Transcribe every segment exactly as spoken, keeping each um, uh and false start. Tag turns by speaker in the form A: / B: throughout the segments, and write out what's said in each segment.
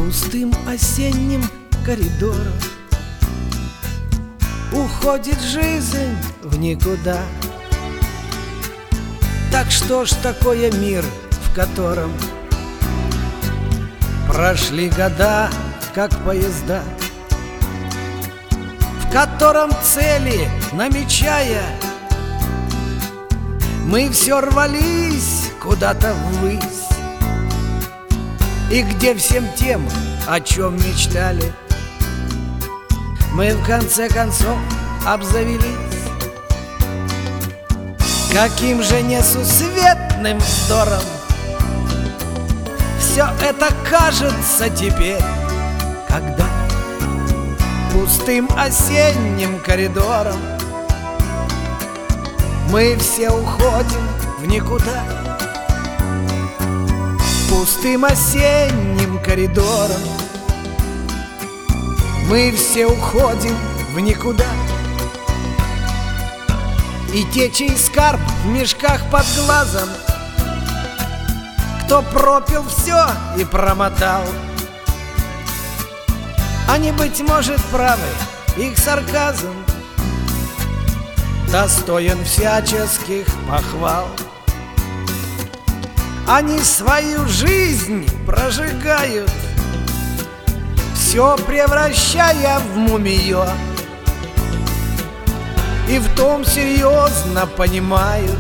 A: Пустым осенним коридором уходит жизнь в никуда. Так что ж такое мир, в котором прошли года, как поезда, в котором цели намечая, мы все рвались куда-то ввысь, и где всем тем, о чем мечтали, мы в конце концов обзавелись. Каким же несусветным вздором все это кажется теперь, когда пустым осенним коридором мы все уходим в никуда. Пустым осенним коридором мы все уходим в никуда. И те, чей скарб в мешках под глазом, кто пропил все и промотал, они, быть может, правы, их сарказм достоин всяческих похвал. Они свою жизнь прожигают, все превращая в мумиё, и в том серьезно понимают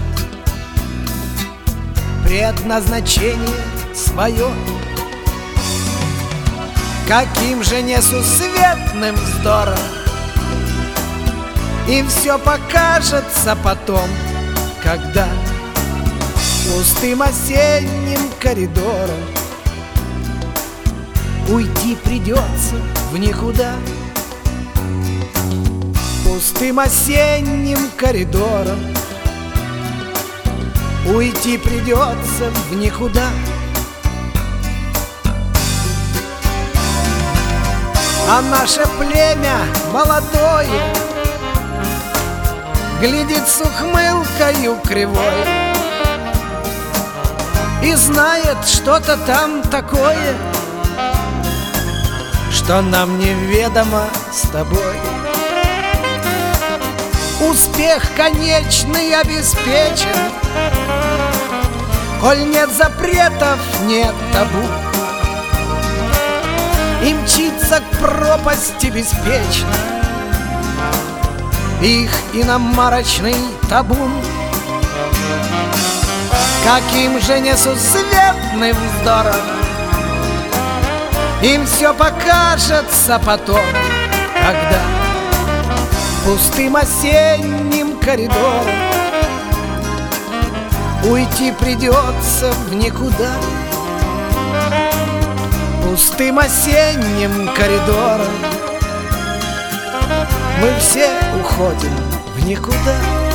A: предназначение свое. Каким же несусветным вздором им все покажется потом, когда пустым осенним коридором уйти придется в никуда. Пустым осенним коридором уйти придется в никуда. А наше племя молодое глядит с ухмылкою кривой и знает что-то там такое, что нам неведомо с тобой. Успех конечный обеспечен, коль нет запретов, нет табу, и мчится к пропасти беспечно их иномарочный табун. Каким же несусветным вздором им все покажется потом, когда пустым осенним коридором уйти придется в никуда. Пустым осенним коридором мы все уходим в никуда.